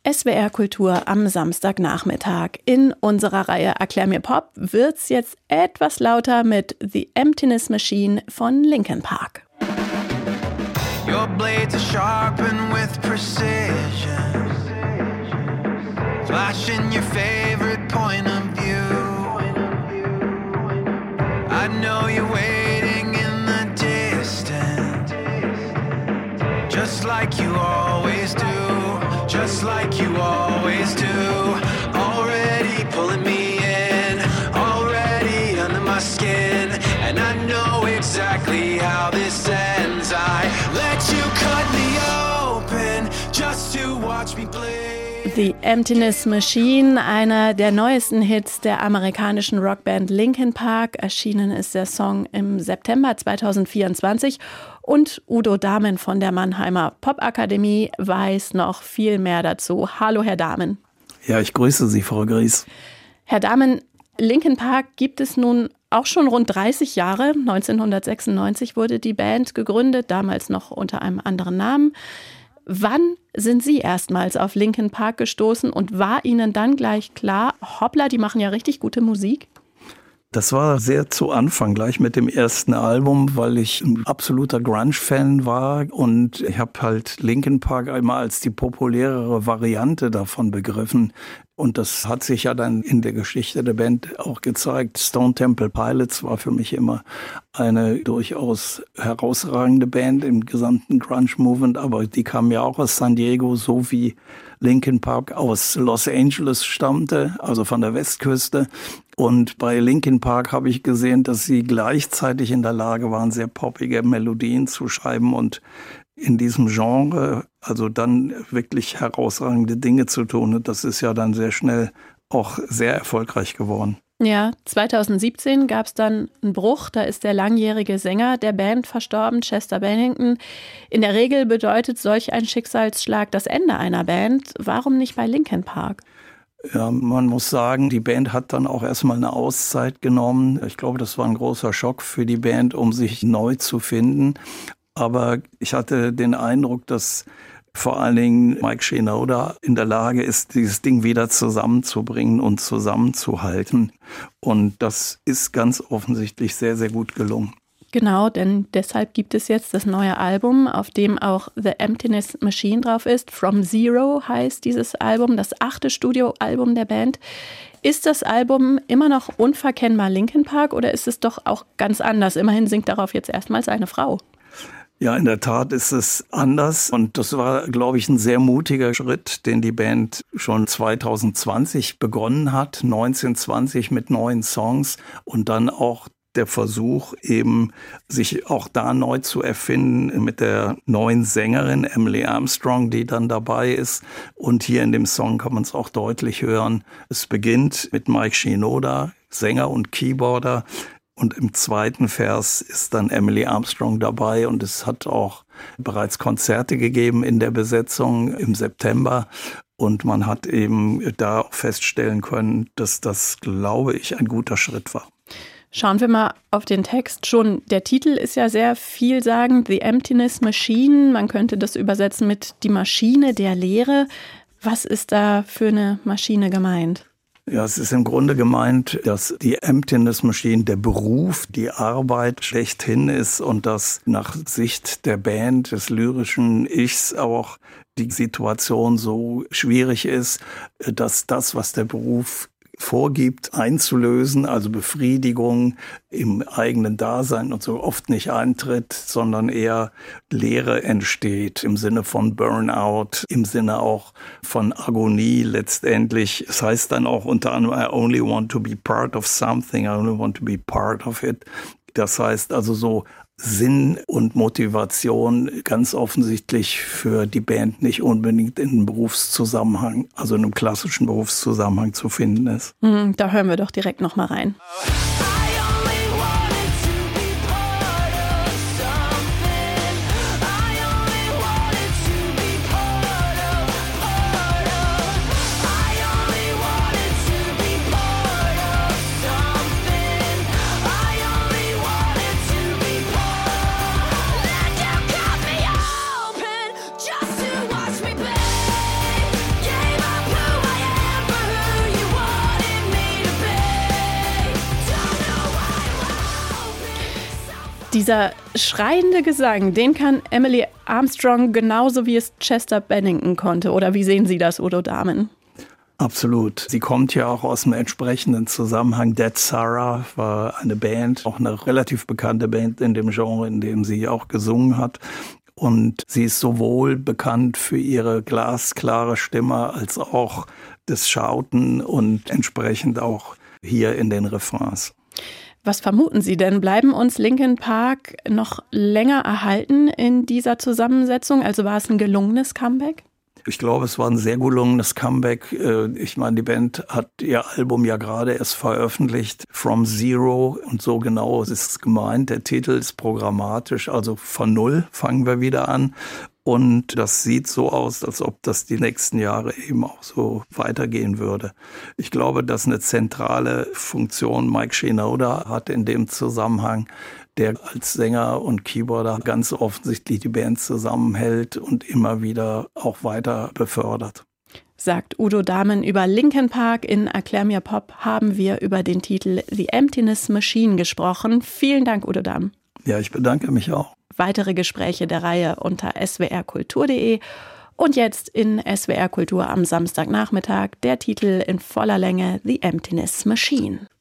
SWR Kultur am Samstagnachmittag. In unserer Reihe Erklär mir Pop wird's jetzt etwas lauter mit The Emptiness Machine von Linkin Park. Your blades are sharpened with precision, flashing your favorite point of view. I know you're waiting in the distance, just like you always do. Just like you always do. Already pulling me in, already under my skin. And I know exactly how this ends. I let you cut me open just to watch me bleed. The Emptiness Machine, einer der neuesten Hits der amerikanischen Rockband Linkin Park. Erschienen ist der Song im September 2024. Und Udo Dahmen von der Mannheimer Popakademie weiß noch viel mehr dazu. Hallo, Herr Dahmen. Ja, ich grüße Sie, Frau Gries. Herr Dahmen, Linkin Park gibt es nun auch schon rund 30 Jahre. 1996 wurde die Band gegründet, damals noch unter einem anderen Namen. Wann sind Sie erstmals auf Linkin Park gestoßen und war Ihnen dann gleich klar, hoppla, die machen ja richtig gute Musik? Das war sehr zu Anfang, gleich mit dem ersten Album, weil ich ein absoluter Grunge-Fan war und ich habe halt Linkin Park immer als die populärere Variante davon begriffen. Und das hat sich ja dann in der Geschichte der Band auch gezeigt. Stone Temple Pilots war für mich immer eine durchaus herausragende Band im gesamten Grunge-Movement, aber die kam ja auch aus San Diego, so wie Linkin Park aus Los Angeles stammte, also von der Westküste. Und bei Linkin Park habe ich gesehen, dass sie gleichzeitig in der Lage waren, sehr poppige Melodien zu schreiben und in diesem Genre also dann wirklich herausragende Dinge zu tun. Und das ist ja dann sehr schnell auch sehr erfolgreich geworden. Ja, 2017 gab es dann einen Bruch. Da ist der langjährige Sänger der Band verstorben, Chester Bennington. In der Regel bedeutet solch ein Schicksalsschlag das Ende einer Band. Warum nicht bei Linkin Park? Ja, man muss sagen, die Band hat dann auch erstmal eine Auszeit genommen. Ich glaube, das war ein großer Schock für die Band, um sich neu zu finden. Aber ich hatte den Eindruck, dass vor allen Dingen Mike Shinoda in der Lage ist, dieses Ding wieder zusammenzubringen und zusammenzuhalten. Und das ist ganz offensichtlich sehr, sehr gut gelungen. Genau, denn deshalb gibt es jetzt das neue Album, auf dem auch The Emptiness Machine drauf ist. From Zero heißt dieses Album, das 8. Studioalbum der Band. Ist das Album immer noch unverkennbar Linkin Park oder ist es doch auch ganz anders? Immerhin singt darauf jetzt erstmals eine Frau. Ja, in der Tat ist es anders und das war, glaube ich, ein sehr mutiger Schritt, den die Band schon 2020 begonnen hat, 1920 mit neuen Songs und dann auch der Versuch eben, sich auch da neu zu erfinden mit der neuen Sängerin Emily Armstrong, die dann dabei ist. Und hier in dem Song kann man es auch deutlich hören. Es beginnt mit Mike Shinoda, Sänger und Keyboarder. Und im zweiten Vers ist dann Emily Armstrong dabei. Und es hat auch bereits Konzerte gegeben in der Besetzung im September. Und man hat eben da feststellen können, dass das, glaube ich, ein guter Schritt war. Schauen wir mal auf den Text. Schon der Titel ist ja sehr vielsagend. The Emptiness Machine. Man könnte das übersetzen mit die Maschine der Leere. Was ist da für eine Maschine gemeint? Ja, es ist im Grunde gemeint, dass die Emptiness Machine der Beruf, die Arbeit schlechthin ist und dass nach Sicht der Band, des lyrischen Ichs auch die Situation so schwierig ist, dass das, was der Beruf vorgibt, einzulösen, also Befriedigung im eigenen Dasein und so oft nicht eintritt, sondern eher Leere entsteht im Sinne von Burnout, im Sinne auch von Agonie letztendlich. Es heißt dann auch unter anderem, I only want to be part of something, I only want to be part of it. Das heißt also so Sinn und Motivation ganz offensichtlich für die Band nicht unbedingt in einem Berufszusammenhang, also in einem klassischen Berufszusammenhang zu finden ist. Da hören wir doch direkt noch mal rein. Gave Dieser schreiende Gesang, den kann Emily Armstrong genauso wie es Chester Bennington konnte. Oder wie sehen Sie das, Udo Dahmen? Absolut. Sie kommt ja auch aus dem entsprechenden Zusammenhang. Dead Sarah war eine Band, auch eine relativ bekannte Band in dem Genre, in dem sie auch gesungen hat. Und sie ist sowohl bekannt für ihre glasklare Stimme als auch das Schauten und entsprechend auch hier in den Refrains. Was vermuten Sie denn? Bleiben uns Linkin Park noch länger erhalten in dieser Zusammensetzung? Also war es ein gelungenes Comeback? Ich glaube, es war ein sehr gelungenes Comeback. Ich meine, die Band hat ihr Album ja gerade erst veröffentlicht, From Zero, und so genau ist es gemeint. Der Titel ist programmatisch, also von Null fangen wir wieder an. Und das sieht so aus, als ob das die nächsten Jahre eben auch so weitergehen würde. Ich glaube, dass eine zentrale Funktion Mike Shinoda hat in dem Zusammenhang, der als Sänger und Keyboarder ganz offensichtlich die Band zusammenhält und immer wieder auch weiter befördert. Sagt Udo Dahmen über Linkin Park. In Erklär mir Pop haben wir über den Titel The Emptiness Machine gesprochen. Vielen Dank, Udo Dahmen. Ja, ich bedanke mich auch. Weitere Gespräche der Reihe unter swrkultur.de. Und jetzt in SWR Kultur am Samstagnachmittag der Titel in voller Länge The Emptiness Machine.